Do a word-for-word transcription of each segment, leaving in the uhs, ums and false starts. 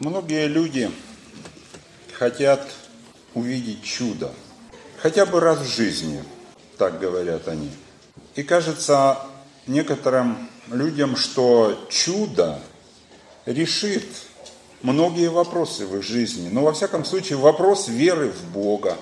Многие люди хотят увидеть чудо, хотя бы раз в жизни, так говорят они. И кажется некоторым людям, что чудо решит многие вопросы в их жизни. Но во всяком случае вопрос веры в Бога,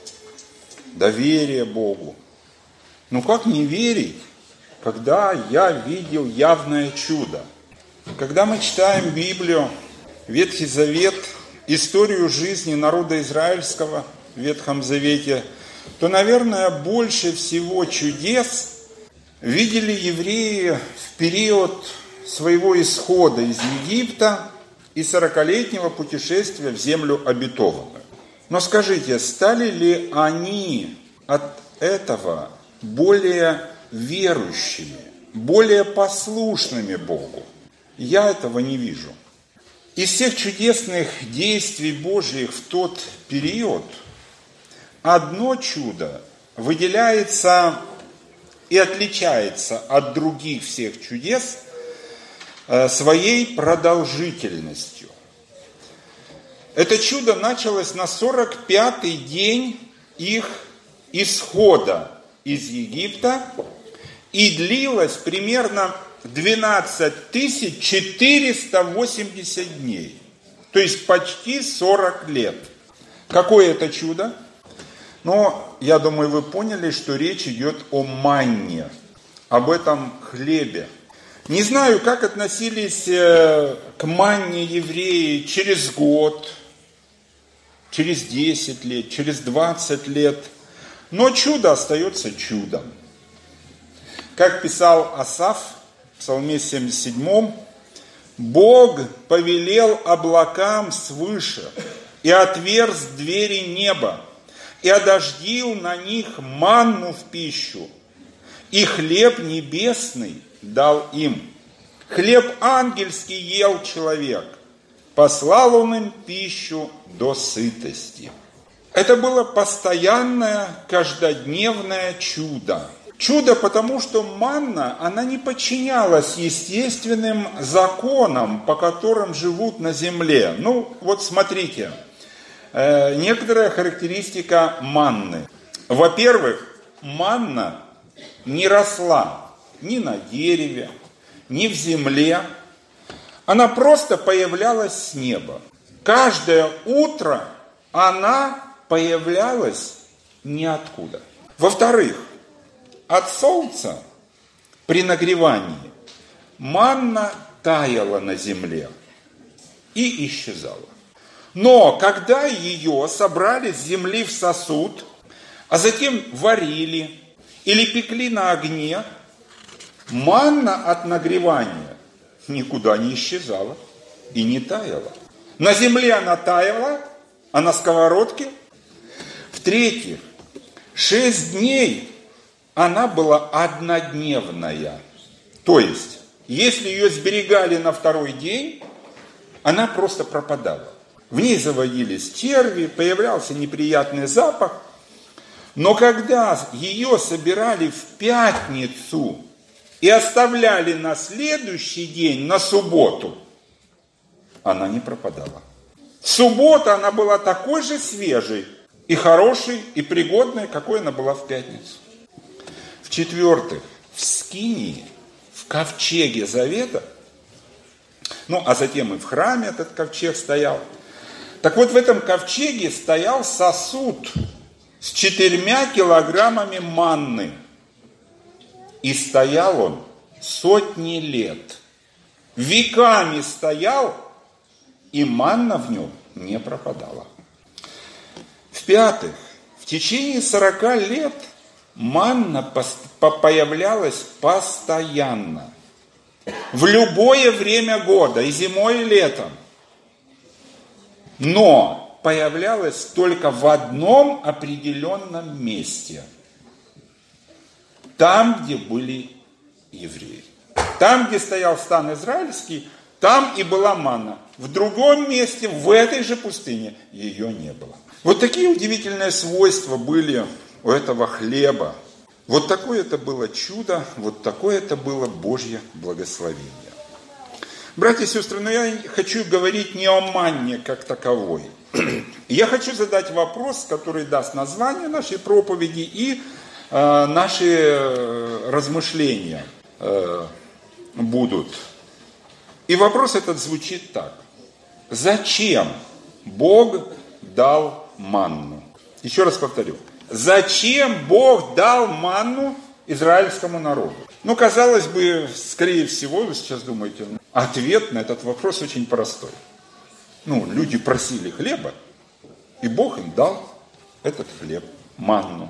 доверия Богу. Ну как не верить, когда я видел явное чудо? Когда мы читаем Библию, Ветхий Завет, историю жизни народа израильского в Ветхом Завете, то, наверное, больше всего чудес видели евреи в период своего исхода из Египта и сорокалетнего путешествия в землю обетованную. Но скажите, стали ли они от этого более верующими, более послушными Богу? Я этого не вижу. Из всех чудесных действий Божьих в тот период одно чудо выделяется и отличается от других всех чудес своей продолжительностью. Это чудо началось на сорок пятый день их исхода из Египта и длилось примерно двенадцать тысяч четыреста восемьдесят дней, то есть почти сорок лет. Какое это чудо? Но я думаю, вы поняли, что речь идет о манне, об этом хлебе. Не знаю, как относились к манне евреи через год, через десять лет, через двадцать лет, но чудо остается чудом. Как писал Асаф, в Псалме семьдесят седьмом, «Бог повелел облакам свыше и отверз двери неба, и одождил на них манну в пищу, и хлеб небесный дал им. Хлеб ангельский ел человек, послал он им пищу до сытости». Это было постоянное, каждодневное чудо. Чудо, потому что манна, она не подчинялась естественным законам, по которым живут на земле. Ну, вот смотрите, э, некоторая характеристика манны. Во-первых, манна не росла ни на дереве, ни в земле. Она просто появлялась с неба. Каждое утро она появлялась ниоткуда. Во-вторых, от солнца при нагревании манна таяла на земле и исчезала. Но когда ее собрали с земли в сосуд, а затем варили или пекли на огне, манна от нагревания никуда не исчезала и не таяла. На земле она таяла, а на сковородке. В-третьих, шесть дней она была однодневная. То есть, если ее сберегали на второй день, она просто пропадала. В ней заводились черви, появлялся неприятный запах. Но когда ее собирали в пятницу и оставляли на следующий день, на субботу, она не пропадала. В субботу она была такой же свежей и хорошей, и пригодной, какой она была в пятницу. В-четвертых, в скинии, в ковчеге завета, ну, а затем и в храме этот ковчег стоял. Так вот, в этом ковчеге стоял сосуд с четырьмя килограммами манны. И стоял он сотни лет. Веками стоял, и манна в нем не пропадала. В-пятых, в течение сорока лет манна появлялась постоянно. В любое время года, и зимой, и летом. Но появлялась только в одном определенном месте. Там, где были евреи. Там, где стоял стан израильский, там и была манна. В другом месте, в этой же пустыне, ее не было. Вот такие удивительные свойства были у этого хлеба. Вот такое это было чудо, вот такое это было Божье благословение. Братья и сестры, но я хочу говорить не о манне как таковой. Я хочу задать вопрос, который даст название нашей проповеди и э, наши размышления э, будут. И вопрос этот звучит так. Зачем Бог дал манну? Еще раз повторю. Зачем Бог дал манну израильскому народу? Ну, казалось бы, скорее всего, вы сейчас думаете, ответ на этот вопрос очень простой. Ну, люди просили хлеба, и Бог им дал этот хлеб, манну.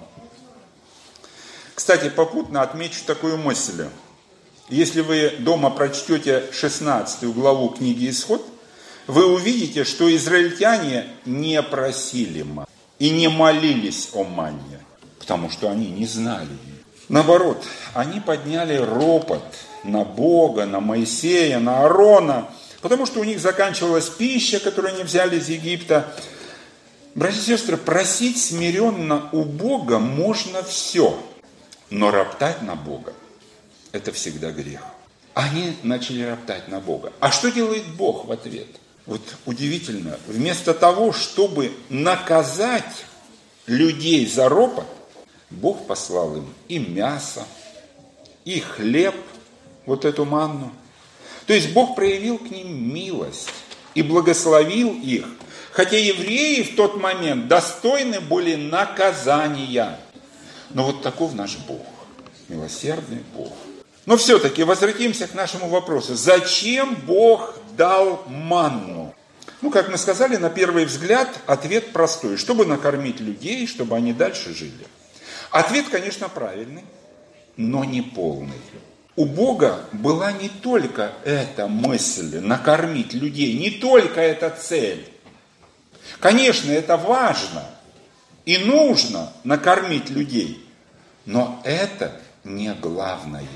Кстати, попутно отмечу такую мысль. Если вы дома прочтете шестнадцатую главу книги «Исход», вы увидите, что израильтяне не просили манну и не молились о манне, потому что они не знали ее. Наоборот, они подняли ропот на Бога, на Моисея, на Аарона, потому что у них заканчивалась пища, которую они взяли из Египта. Братья и сестры, просить смиренно у Бога можно все, но роптать на Бога – это всегда грех. Они начали роптать на Бога. А что делает Бог в ответ? Вот удивительно, вместо того, чтобы наказать людей за ропот, Бог послал им и мясо, и хлеб, вот эту манну. То есть Бог проявил к ним милость и благословил их, хотя евреи в тот момент достойны были наказания. Но вот таков наш Бог, милосердный Бог. Но все-таки возвратимся к нашему вопросу. Зачем Бог дал манну? Ну, как мы сказали, на первый взгляд ответ простой. Чтобы накормить людей, чтобы они дальше жили. Ответ, конечно, правильный, но не полный. У Бога была не только эта мысль накормить людей, не только эта цель. Конечно, это важно и нужно накормить людей, но это не главное.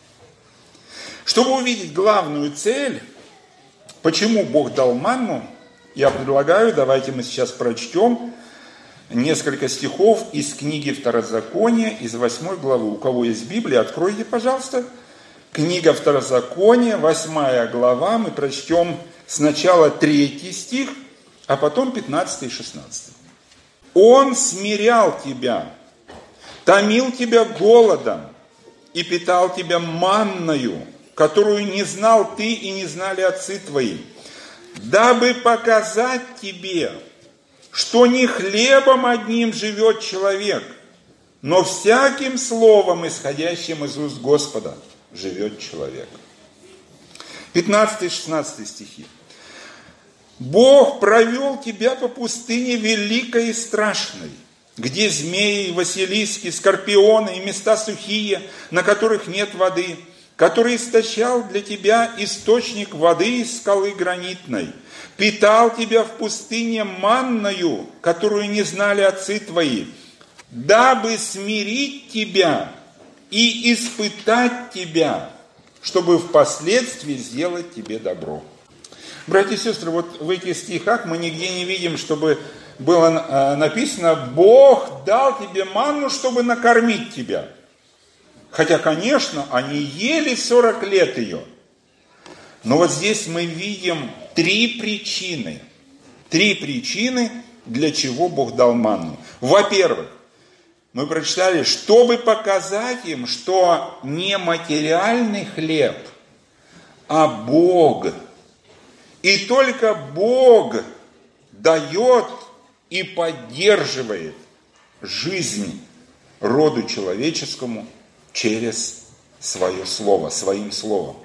Чтобы увидеть главную цель, почему Бог дал манну, я предлагаю, давайте мы сейчас прочтем несколько стихов из книги Второзакония, из восьмой главы. У кого есть Библия, откройте, пожалуйста. Книга Второзакония, восьмая глава. Мы прочтем сначала третий стих, а потом пятнадцатый и шестнадцатый. «Он смирял тебя, томил тебя голодом и питал тебя манною, которую не знал ты и не знали отцы твои, дабы показать тебе, что не хлебом одним живет человек, но всяким словом, исходящим из уст Господа, живет человек». пятнадцатый и шестнадцатый стихи. «Бог провел тебя по пустыне великой и страшной, где змеи, василиски, скорпионы и места сухие, на которых нет воды, который истощал для тебя источник воды из скалы гранитной, питал тебя в пустыне манною, которую не знали отцы твои, дабы смирить тебя и испытать тебя, чтобы впоследствии сделать тебе добро». Братья и сестры, вот в этих стихах мы нигде не видим, чтобы было написано: «Бог дал тебе манну, чтобы накормить тебя». Хотя, конечно, они ели сорок лет ее. Но вот здесь мы видим три причины. Три причины, для чего Бог дал манну. Во-первых, мы прочитали, чтобы показать им, что не материальный хлеб, а Бог. И только Бог дает и поддерживает жизнь роду человеческому через свое слово, своим словом.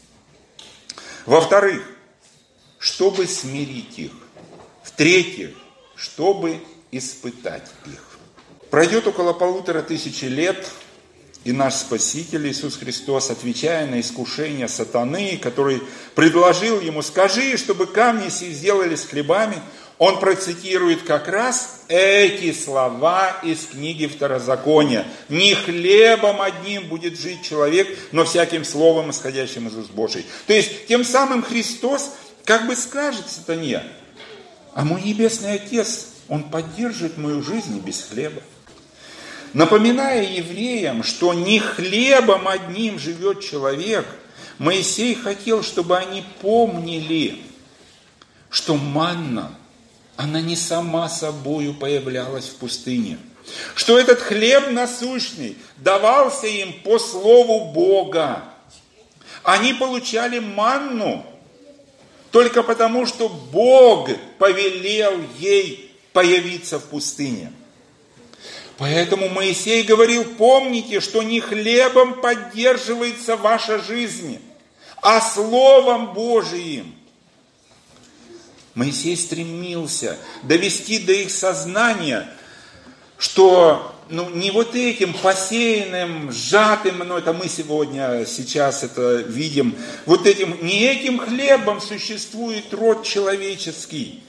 Во-вторых, чтобы смирить их. В-третьих, чтобы испытать их. Пройдет около полутора тысячи лет, и наш Спаситель Иисус Христос, отвечая на искушение сатаны, который предложил ему: «Скажи, чтобы камни сии сделались хлебами», он процитирует как раз эти слова из книги Второзакония. «Не хлебом одним будет жить человек, но всяким словом, исходящим из уст Божьих». То есть, тем самым Христос как бы скажет сатане: «А мой Небесный Отец, Он поддерживает мою жизнь и без хлеба». Напоминая евреям, что не хлебом одним живет человек, Моисей хотел, чтобы они помнили, что манна, она не сама собою появлялась в пустыне. Что этот хлеб насущный давался им по слову Бога. Они получали манну только потому, что Бог повелел ей появиться в пустыне. Поэтому Моисей говорил: помните, что не хлебом поддерживается ваша жизнь, а Словом Божиим. Моисей стремился довести до их сознания, что ну, не вот этим посеянным, сжатым, но это мы сегодня, сейчас это видим, вот этим, не этим хлебом существует род человеческий,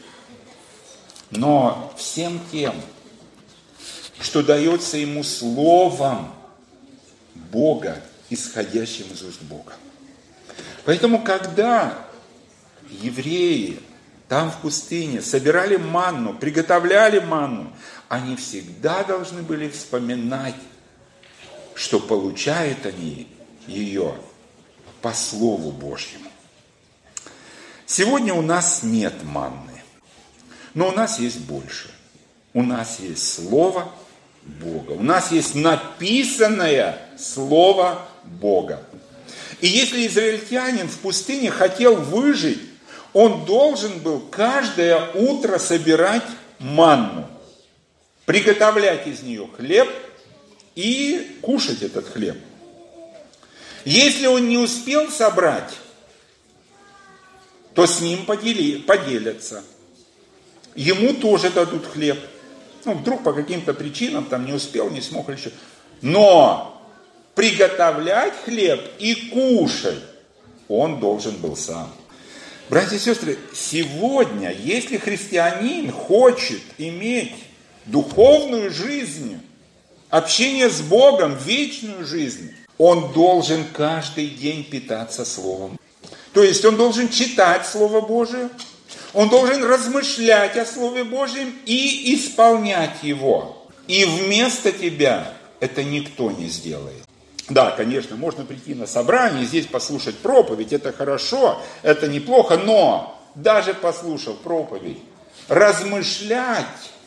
но всем тем, что дается ему словом Бога, исходящим из уст Бога. Поэтому, когда евреи там в пустыне собирали манну, приготовляли манну, они всегда должны были вспоминать, что получают они ее по Слову Божьему. Сегодня у нас нет манны, но у нас есть больше. У нас есть Слово Бога, у нас есть написанное Слово Бога. И если израильтянин в пустыне хотел выжить, он должен был каждое утро собирать манну, приготовлять из нее хлеб и кушать этот хлеб. Если он не успел собрать, то с ним подели, поделятся. Ему тоже дадут хлеб. Ну, вдруг по каким-то причинам там не успел, не смог или еще. Но приготовлять хлеб и кушать он должен был сам. Братья и сестры, сегодня, если христианин хочет иметь духовную жизнь, общение с Богом, вечную жизнь, он должен каждый день питаться Словом. То есть он должен читать Слово Божие, он должен размышлять о Слове Божьем и исполнять его. И вместо тебя это никто не сделает. Да, конечно, можно прийти на собрание, здесь послушать проповедь, это хорошо, это неплохо, но даже послушав проповедь, размышлять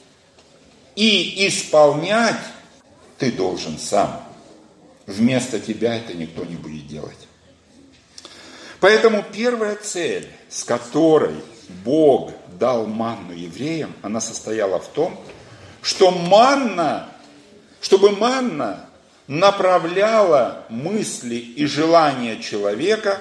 и исполнять ты должен сам. Вместо тебя это никто не будет делать. Поэтому первая цель, с которой Бог дал манну евреям, она состояла в том, что манна, чтобы манна направляла мысли и желания человека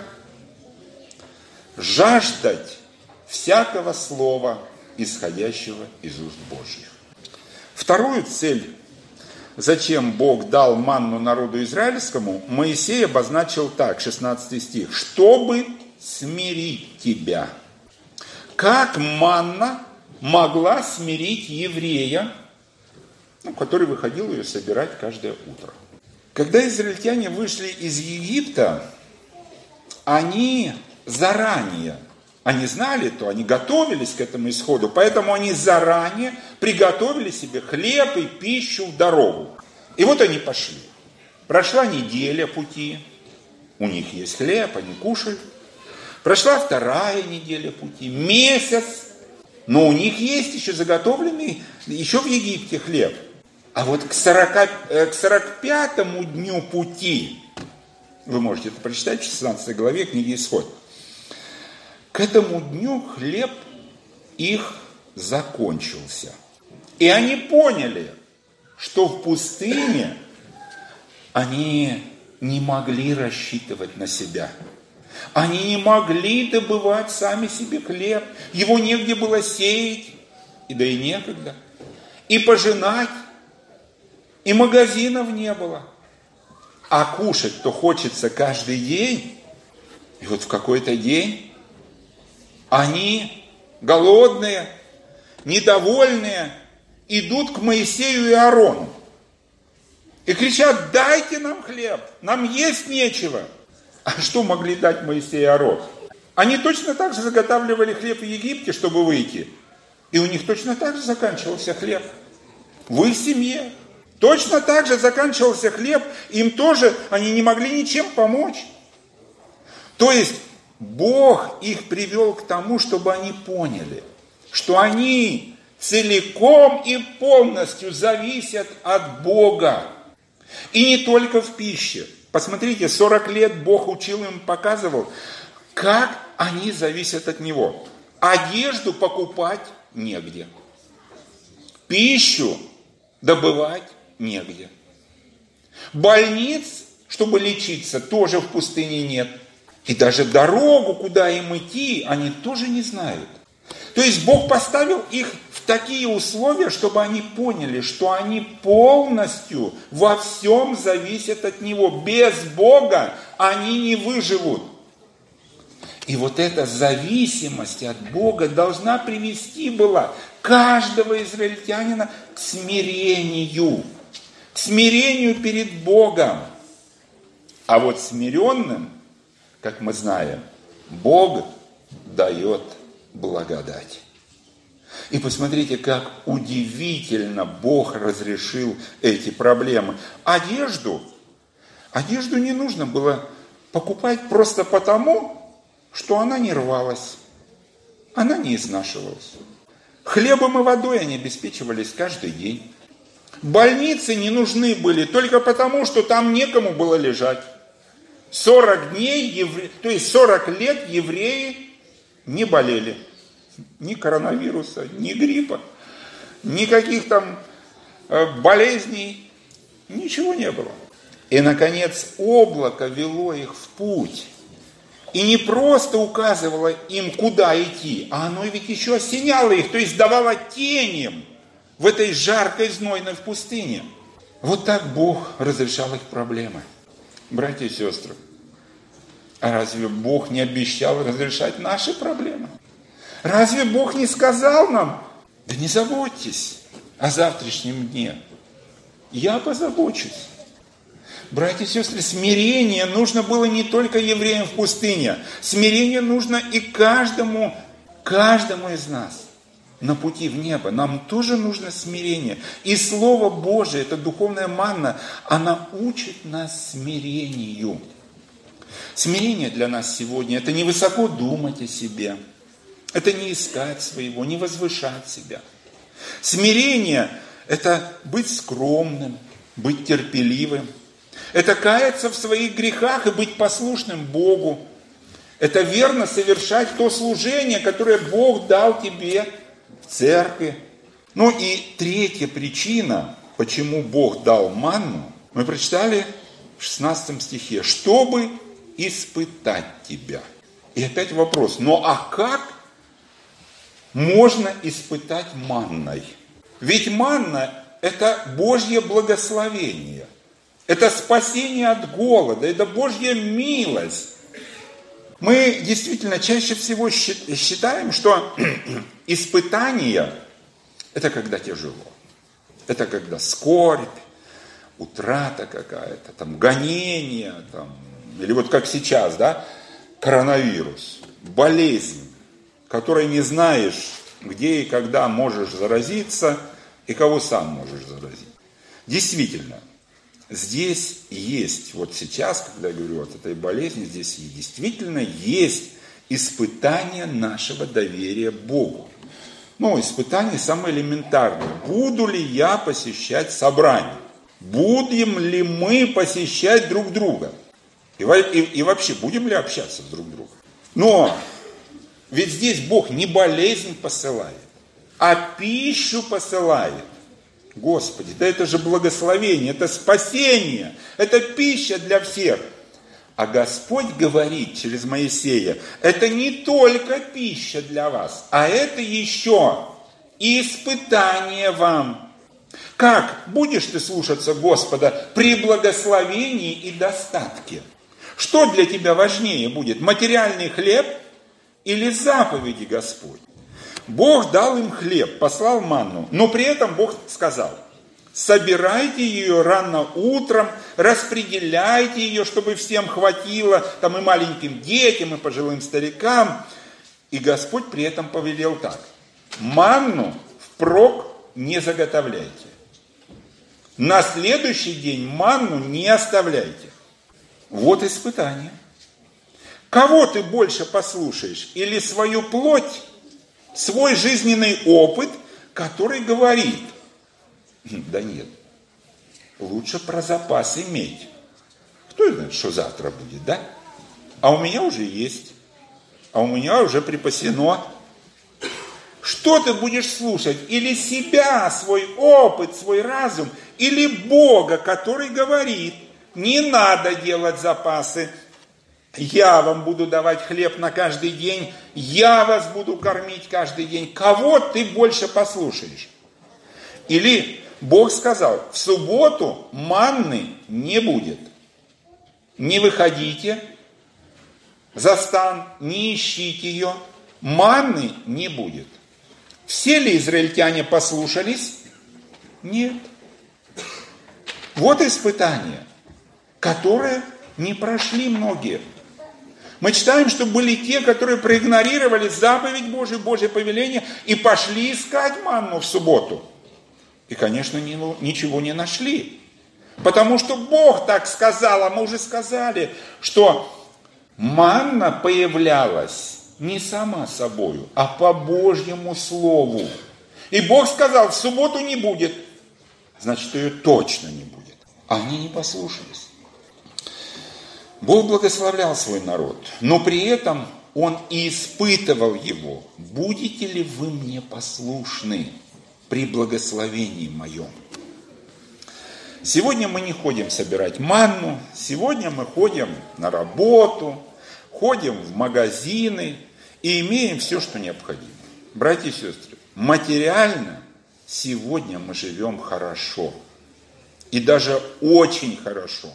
жаждать всякого слова, исходящего из уст Божьих. Вторую цель, зачем Бог дал манну народу израильскому, Моисей обозначил так, шестнадцатый стих, чтобы смирить тебя. Как манна могла смирить еврея, ну, который выходил ее собирать каждое утро? Когда израильтяне вышли из Египта, они заранее, они знали то, они готовились к этому исходу, поэтому они заранее приготовили себе хлеб и пищу в дорогу. И вот они пошли. Прошла неделя пути, у них есть хлеб, они кушают. Прошла вторая неделя пути, месяц, но у них есть еще заготовленный, еще в Египте хлеб. А вот к, сорока, к сорок пятому дню пути, вы можете это прочитать в шестнадцатой главе книги Исход, к этому дню хлеб их закончился. И они поняли, что в пустыне они не могли рассчитывать на себя. Они не могли добывать сами себе хлеб. Его негде было сеять, и да и некогда. И пожинать. И магазинов не было. А кушать-то хочется каждый день. И вот в какой-то день они, голодные, недовольные, идут к Моисею и Аарону. И кричат: дайте нам хлеб, нам есть нечего. А что могли дать Моисей и Аарон? Они точно так же заготавливали хлеб в Египте, чтобы выйти. И у них точно так же заканчивался хлеб. В их семье. Точно так же заканчивался хлеб. Им тоже, они не могли ничем помочь. То есть Бог их привел к тому, чтобы они поняли, что они целиком и полностью зависят от Бога. И не только в пище. Посмотрите, сорок лет Бог учил им, показывал, как они зависят от Него. Одежду покупать негде. Пищу добывать негде. Больниц, чтобы лечиться, тоже в пустыне нет. И даже дорогу, куда им идти, они тоже не знают. То есть Бог поставил их в такие условия, чтобы они поняли, что они полностью во всем зависят от Него. Без Бога они не выживут. И вот эта зависимость от Бога должна привести была каждого израильтянина к смирению. К смирению перед Богом. А вот смиренным, как мы знаем, Бог дает благодать. И посмотрите, как удивительно Бог разрешил эти проблемы. Одежду, одежду не нужно было покупать просто потому, что она не рвалась, она не изнашивалась. Хлебом и водой они обеспечивались каждый день. Больницы не нужны были только потому, что там некому было лежать. сорок дней, евре... то есть сорок лет евреи не болели. Ни коронавируса, ни гриппа, никаких там болезней, ничего не было. И, наконец, облако вело их в путь. И не просто указывало им, куда идти, а оно ведь еще осеняло их, то есть давало тень им в этой жаркой, знойной в пустыне. Вот так Бог разрешал их проблемы. Братья и сестры, а разве Бог не обещал разрешать наши проблемы? Разве Бог не сказал нам, да не заботьтесь о завтрашнем дне, я позабочусь. Братья и сестры, смирение нужно было не только евреям в пустыне, смирение нужно и каждому, каждому из нас на пути в небо. Нам тоже нужно смирение. И Слово Божие, это духовная манна, она учит нас смирению. Смирение для нас сегодня – это не высоко думать о себе, это не искать своего, не возвышать себя. Смирение – это быть скромным, быть терпеливым. Это каяться в своих грехах и быть послушным Богу. Это верно совершать то служение, которое Бог дал тебе в церкви. Ну и третья причина, почему Бог дал манну, мы прочитали в шестнадцатом стихе. Чтобы испытать тебя. И опять вопрос, ну а как можно испытать манной? Ведь манна – это Божье благословение. Это спасение от голода, это Божья милость. Мы действительно чаще всего считаем, что испытание – это когда тяжело. Это когда скорбь, утрата какая-то, там, гонение, там, или вот как сейчас, да, коронавирус, болезнь, которой не знаешь, где и когда можешь заразиться, и кого сам можешь заразить. Действительно, здесь есть, вот сейчас, когда я говорю вот этой болезни, здесь действительно есть испытание нашего доверия Богу. Ну, испытание самое элементарное. Буду ли я посещать собрание? Будем ли мы посещать друг друга? И, и, и вообще, будем ли общаться с друг другом? Но ведь здесь Бог не болезнь посылает, а пищу посылает. Господи, да это же благословение, это спасение, это пища для всех. А Господь говорит через Моисея, это не только пища для вас, а это еще и испытание вам. Как будешь ты слушаться Господа при благословении и достатке? Что для тебя важнее будет, материальный хлеб или заповеди Господь? Бог дал им хлеб, послал манну, но при этом Бог сказал, собирайте ее рано утром, распределяйте ее, чтобы всем хватило, там и маленьким детям, и пожилым старикам. И Господь при этом повелел так, манну впрок не заготовляйте. На следующий день манну не оставляйте. Вот испытание. Кого ты больше послушаешь? Или свою плоть, свой жизненный опыт, который говорит: да нет, лучше про запас иметь. Кто знает, что завтра будет, да? А у меня уже есть, а у меня уже припасено. Что ты будешь слушать? Или себя, свой опыт, свой разум, или Бога, который говорит: не надо делать запасы, я вам буду давать хлеб на каждый день, я вас буду кормить каждый день. Кого ты больше послушаешь? Или Бог сказал: в субботу манны не будет. Не выходите за стан, не ищите ее, манны не будет. Все ли израильтяне послушались? Нет. Вот испытание, которое не прошли многие. Мы читаем, что были те, которые проигнорировали заповедь Божию, Божье повеление и пошли искать манну в субботу. И, конечно, ничего не нашли. Потому что Бог так сказал, а мы уже сказали, что манна появлялась не сама собою, а по Божьему слову. И Бог сказал: в субботу не будет. Значит, ее точно не будет. А они не послушались. Бог благословлял свой народ, но при этом Он и испытывал его. Будете ли вы мне послушны при благословении моем? Сегодня мы не ходим собирать манну, сегодня мы ходим на работу, ходим в магазины и имеем все, что необходимо. Братья и сестры, материально сегодня мы живем хорошо. И даже очень хорошо.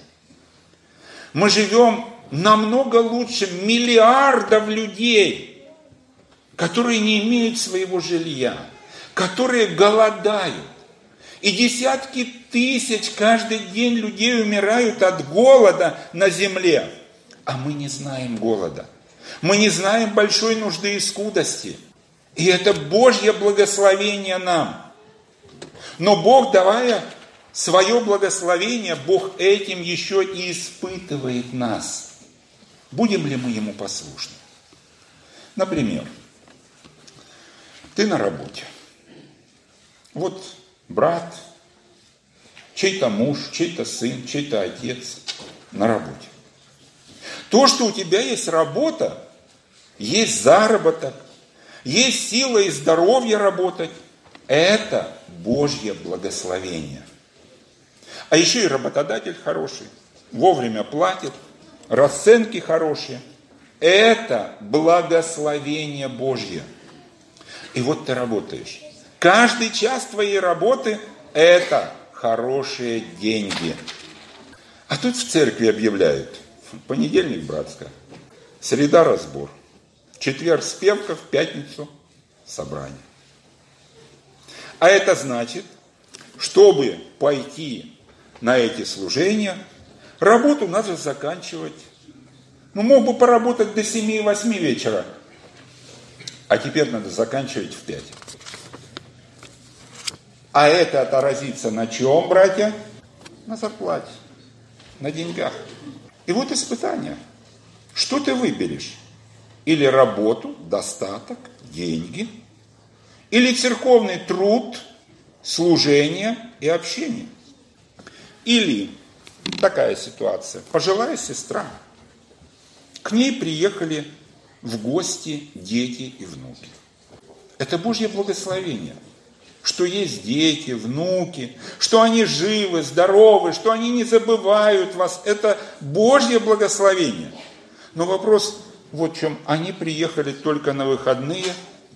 Мы живем намного лучше миллиардов людей, которые не имеют своего жилья, которые голодают. И десятки тысяч каждый день людей умирают от голода на земле. А мы не знаем голода. Мы не знаем большой нужды и скудости. И это Божье благословение нам. Но Бог, давая свое благословение, Бог этим еще и испытывает нас. Будем ли мы Ему послушны? Например, ты на работе. Вот брат, чей-то муж, чей-то сын, чей-то отец на работе. То, что у тебя есть работа, есть заработок, есть сила и здоровье работать, это Божье благословение. А еще и работодатель хороший, вовремя платит, расценки хорошие. Это благословение Божье. И вот ты работаешь. Каждый час твоей работы – это хорошие деньги. А тут в церкви объявляют: понедельник братская, среда разбор, четверг спевка, в пятницу собрание. А это значит, чтобы пойти на эти служения, работу надо заканчивать. Ну, мог бы поработать до семи-восьми вечера, а теперь надо заканчивать в пять. А это отразится на чем, братья? На зарплате, на деньгах. И вот испытание. Что ты выберешь? Или работу, достаток, деньги, или церковный труд, служение и общение. Или такая ситуация. Пожилая сестра. К ней приехали в гости дети и внуки. Это Божье благословение. Что есть дети, внуки, что они живы, здоровы, что они не забывают вас. Это Божье благословение. Но вопрос вот в чем. Они приехали только на выходные,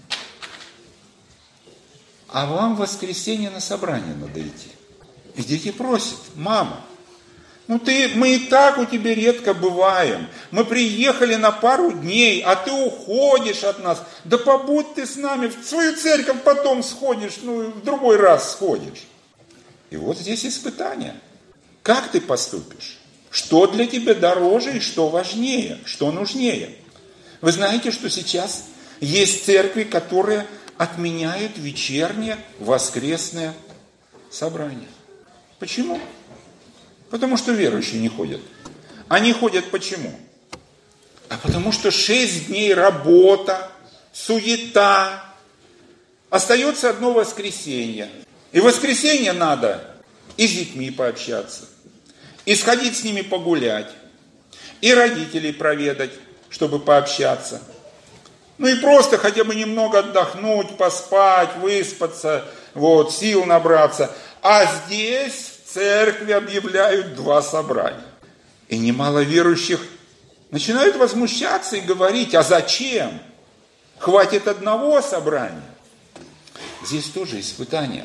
а вам в воскресенье на собрание надо идти. И дети просят: мама, ну ты, мы и так у тебя редко бываем. Мы приехали на пару дней, а ты уходишь от нас. Да побудь ты с нами, в свою церковь потом сходишь, ну в другой раз сходишь. И вот здесь испытание. Как ты поступишь? Что для тебя дороже и что важнее, что нужнее? Вы знаете, что сейчас есть церкви, которые отменяют вечернее воскресное собрание. Почему? Потому что верующие не ходят. Они ходят почему? а потому что шесть дней работа, суета. Остается одно воскресенье. И в воскресенье надо и с детьми пообщаться, и сходить с ними погулять, и родителей проведать, чтобы пообщаться. Ну и просто хотя бы немного отдохнуть, поспать, выспаться, вот, сил набраться. А здесь в церкви объявляют два собрания. И немало верующих начинают возмущаться и говорить, а зачем? Хватит одного собрания. Здесь тоже испытание.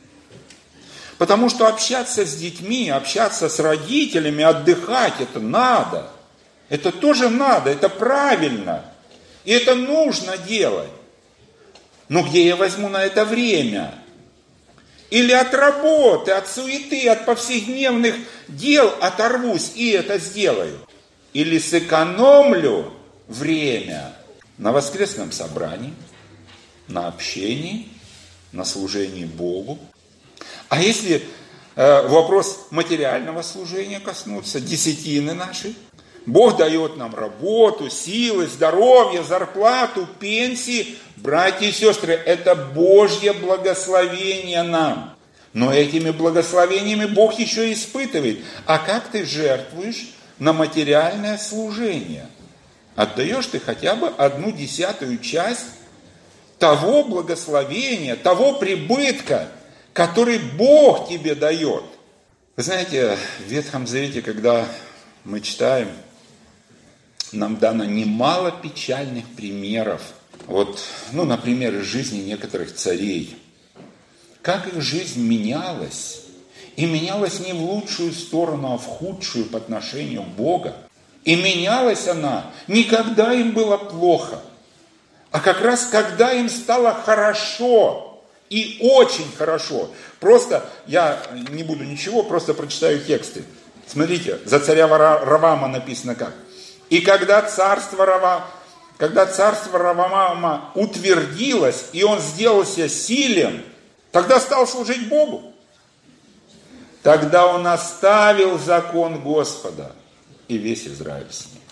Потому что общаться с детьми, общаться с родителями, отдыхать, это надо. Это тоже надо, это правильно. И это нужно делать. Но где я возьму на это время? Или от работы, от суеты, от повседневных дел оторвусь и это сделаю? Или сэкономлю время на воскресном собрании, на общении, на служении Богу? А если э, вопрос материального служения коснуться, десятины нашей? Бог дает нам работу, силы, здоровье, зарплату, пенсии. Братья и сестры, это Божье благословение нам. Но этими благословениями Бог еще испытывает. А как ты жертвуешь на материальное служение? Отдаешь ты хотя бы одну десятую часть того благословения, того прибытка, который Бог тебе дает. Вы знаете, в Ветхом Завете, когда мы читаем, нам дано немало печальных примеров. Вот, ну, например, из жизни некоторых царей. Как их жизнь менялась. И менялась не в лучшую сторону, а в худшую по отношению к Богу. И менялась она не когда им было плохо, а как раз когда им стало хорошо. И очень хорошо. Просто, я не буду ничего, просто прочитаю тексты. Смотрите, за царя Ровама написано как. И когда царство Ровама, когда царство Ровама утвердилось, и он сделался силен, тогда стал служить Богу. Тогда он оставил закон Господа, и весь Израиль с ним.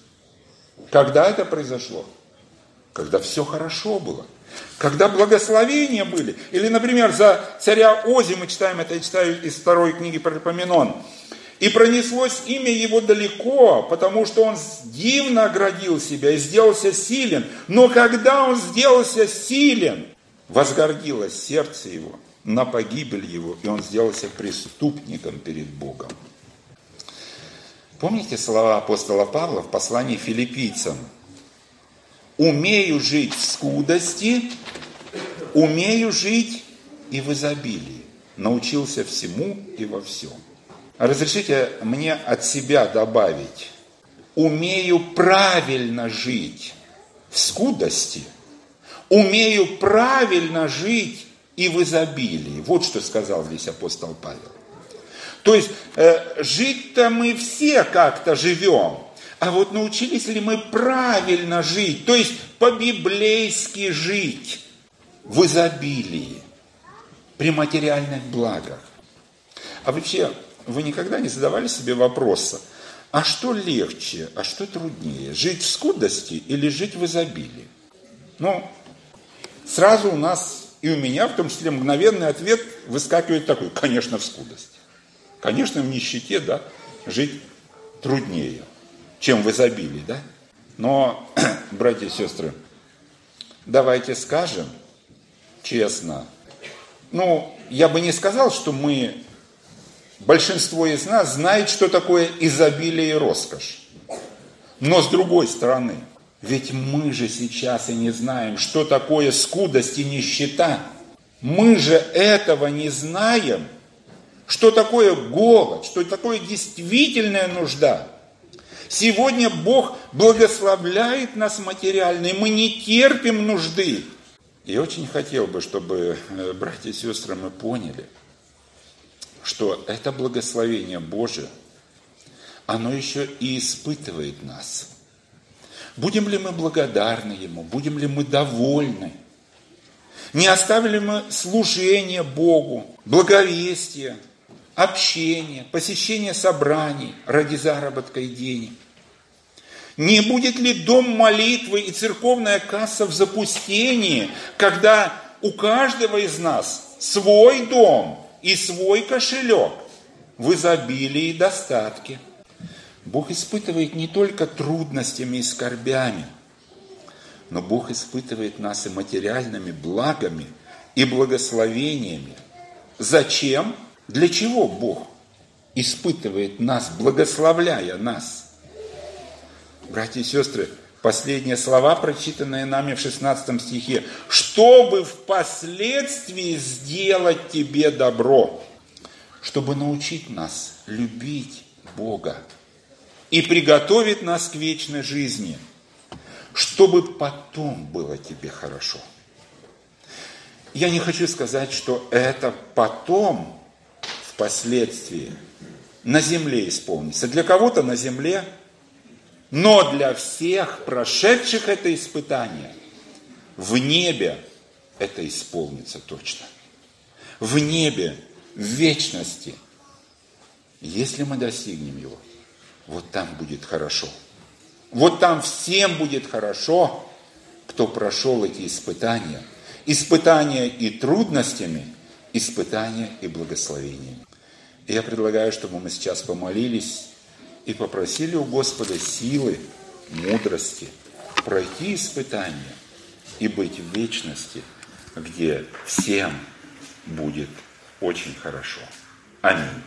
Когда это произошло? Когда все хорошо было. Когда благословения были. Или, например, за царя Ози мы читаем, это я читаю из второй книги Паралипоменон. И пронеслось имя его далеко, потому что он дивно оградил себя и сделался силен. Но когда он сделался силен, возгордилось сердце его на погибель его, и он сделался преступником перед Богом. Помните слова апостола Павла в послании филиппийцам? Умею жить в скудости, умею жить и в изобилии. Научился всему и во всем. Разрешите мне от себя добавить. Умею правильно жить в скудости, умею правильно жить и в изобилии. Вот что сказал здесь апостол Павел. То есть, э, жить-то мы все как-то живем. А вот научились ли мы правильно жить, то есть по-библейски жить в изобилии, при материальных благах? А вообще, вы никогда не задавали себе вопроса, а что легче, а что труднее, жить в скудости или жить в изобилии? Ну, сразу у нас и у меня, в том числе, мгновенный ответ выскакивает такой, конечно, в скудости. Конечно, в нищете, да, жить труднее, чем в изобилии, да? Но, братья и сестры, давайте скажем честно, ну, я бы не сказал, что мы, большинство из нас знает, что такое изобилие и роскошь. Но с другой стороны, ведь мы же сейчас и не знаем, что такое скудость и нищета. Мы же этого не знаем, что такое голод, что такое действительная нужда. Сегодня Бог благословляет нас материально, и мы не терпим нужды. И очень хотел бы, чтобы, братья и сестры, мы поняли, что это благословение Божие, оно еще и испытывает нас. Будем ли мы благодарны Ему, будем ли мы довольны, не оставили мы служение Богу, благовестие, общение, посещение собраний ради заработка и денег. Не будет ли дом молитвы и церковная касса в запустении, когда у каждого из нас свой дом и свой кошелек в изобилии и достатке? Бог испытывает не только трудностями и скорбями, но Бог испытывает нас и материальными благами, и благословениями. Зачем? Для чего Бог испытывает нас, благословляя нас? Братья и сестры, последние слова, прочитанные нами в шестнадцатом стихе. «Чтобы впоследствии сделать тебе добро», чтобы научить нас любить Бога и приготовить нас к вечной жизни, чтобы потом было тебе хорошо. Я не хочу сказать, что это потом, впоследствии, на земле исполнится. Для кого-то на земле, но для всех прошедших это испытание, в небе это исполнится точно. В небе, в вечности, если мы достигнем его, вот там будет хорошо. Вот там всем будет хорошо, кто прошел эти испытания. Испытания и трудностями, испытания и благословениями. И я предлагаю, чтобы мы сейчас помолились и попросили у Господа силы, мудрости пройти испытания и быть в вечности, где всем будет очень хорошо. Аминь.